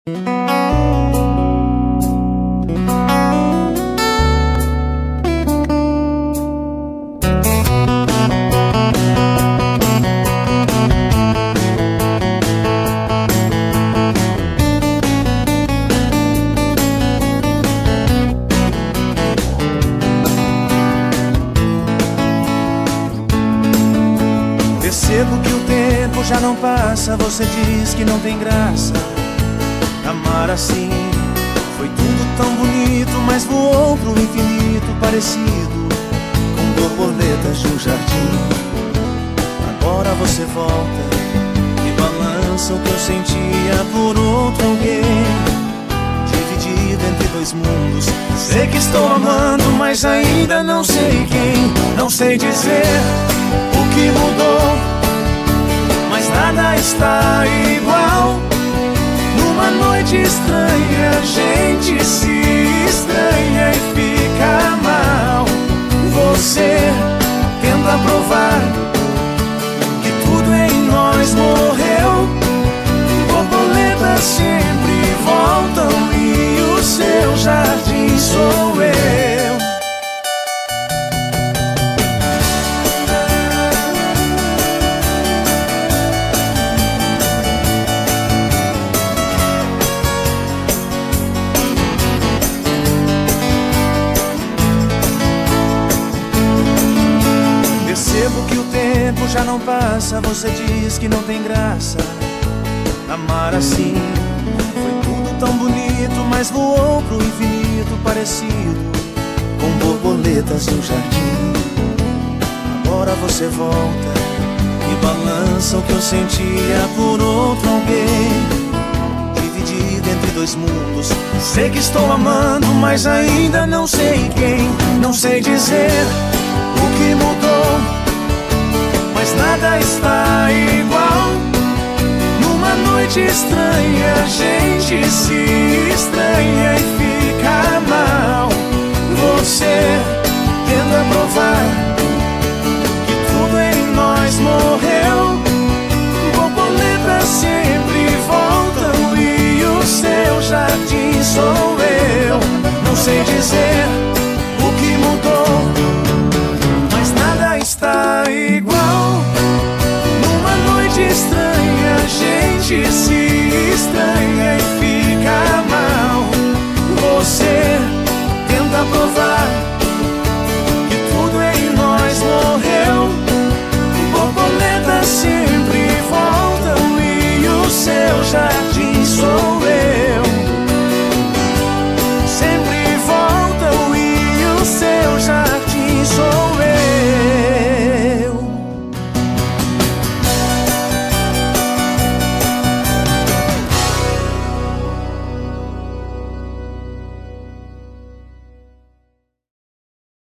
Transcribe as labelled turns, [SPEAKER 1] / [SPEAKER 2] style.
[SPEAKER 1] Percebo que o tempo já não passa. Você diz que não tem graça amar assim. Foi tudo tão bonito, mas voou pro infinito, parecido com borboletas de um jardim. Agora você volta e balança o que eu sentia por outro alguém, dividido entre dois mundos. Sei que estou amando, mas ainda não sei quem. Não sei dizer o que mudou, mas nada está igual. Numa noite estranha a gente se estranha e fica mal. Você tenta provar que tudo em nós morreu. Borboletas sempre voltam e o seu jardim sou eu. Percebo que o tempo já não passa. Você diz que não tem graça amar assim. Foi tudo tão bonito, mas voou pro infinito, parecido com borboletas em um jardim. Agora você volta e balança o que eu sentia por outro alguém, dividido entre dois mundos. Sei que estou amando, mas ainda não sei quem. Não sei dizer o que mudou, mas nada está igual. Numa noite estranha a gente se estranha e fica mal. Você tenta provar que tudo em nós morreu. Borboletas sempre voltam e o seu jardim sou eu. Não sei dizer o que mudou, mas nada está igual. Numa noite estranha a gente se estranha e fica mal. Você tenta provar que tudo em nós morreu. Borboletas sempre voltam e o seu jardim sou